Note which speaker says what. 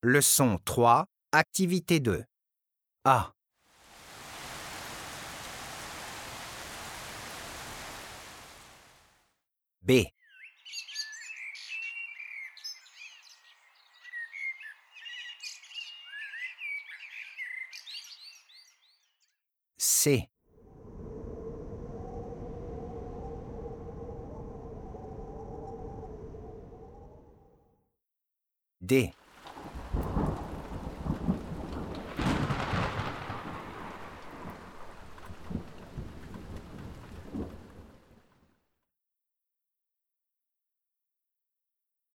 Speaker 1: Leçon 3, activité 2. A. B. C. D.